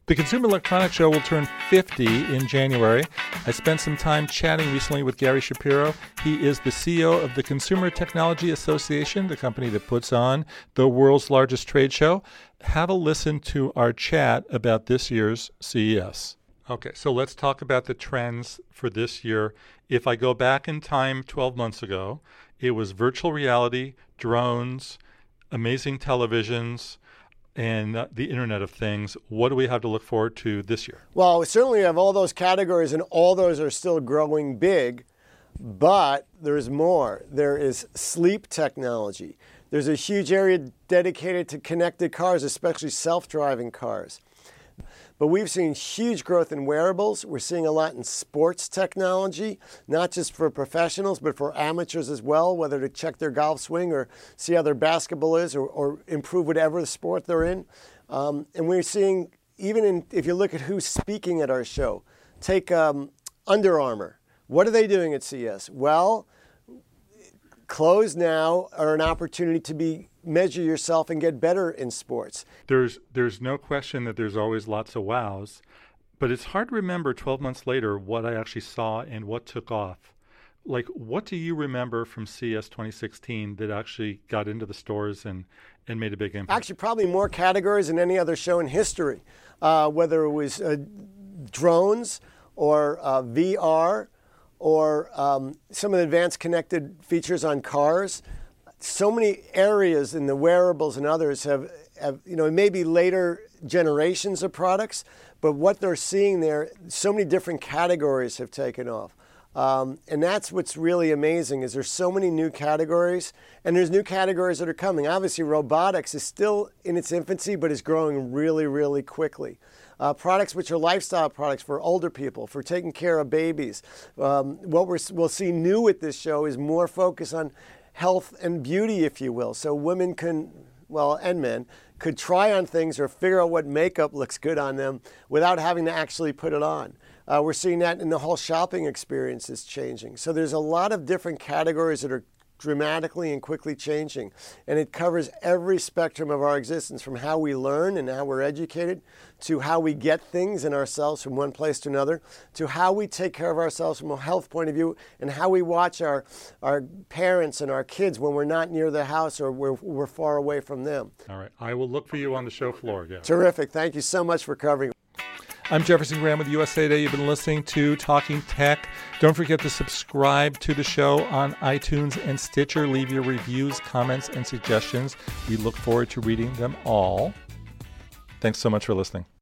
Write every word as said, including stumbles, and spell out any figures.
The Consumer Electronics Show will turn fifty in January. I spent some time chatting recently with Gary Shapiro. He is the C E O of the Consumer Technology Association, the company that puts on the world's largest trade show. Have a listen to our chat about this year's C E S. Okay, so let's talk about the trends for this year. If I go back in time twelve months ago, it was virtual reality, drones, amazing televisions, and uh, the Internet of Things. What do we have to look forward to this year? Well, we certainly have all those categories, and all those are still growing big, but there's more. There is sleep technology. There's a huge area dedicated to connected cars, especially self-driving cars. But we've seen huge growth in wearables. We're seeing a lot in sports technology, not just for professionals, but for amateurs as well, whether to check their golf swing or see how their basketball is or, or improve whatever sport they're in. Um, and we're seeing, even in, if you look at who's speaking at our show, take um, Under Armour. What are they doing at C E S? Well, clothes now are an opportunity to be measure yourself and get better in sports. There's there's no question that there's always lots of wows, but it's hard to remember twelve months later what I actually saw and what took off. Like, what do you remember from C E S twenty sixteen that actually got into the stores and, and made a big impact? Actually, probably more categories than any other show in history, uh, whether it was uh, drones or uh, V R or um, some of the advanced connected features on cars. So many areas in the wearables and others have, have, you know, maybe later generations of products, but what they're seeing there, so many different categories have taken off. Um, and that's what's really amazing is there's so many new categories, and there's new categories that are coming. Obviously, robotics is still in its infancy, but is growing really, really quickly. Uh, products which are lifestyle products for older people, for taking care of babies. Um, what we're, we'll see new at this show is more focus on health and beauty, if you will. So women can, well, and men, could try on things or figure out what makeup looks good on them without having to actually put it on. Uh, we're seeing that in the whole shopping experience is changing. So there's a lot of different categories that are dramatically and quickly changing. And it covers every spectrum of our existence, from how we learn and how we're educated, to how we get things in ourselves from one place to another, to how we take care of ourselves from a health point of view, and how we watch our, our parents and our kids when we're not near the house or we're, we're far away from them. All right. I will look for you on the show floor. Yeah. Terrific. Thank you so much for covering. I'm Jefferson Graham with U S A Today. You've been listening to Talking Tech. Don't forget to subscribe to the show on iTunes and Stitcher. Leave your reviews, comments, and suggestions. We look forward to reading them all. Thanks so much for listening.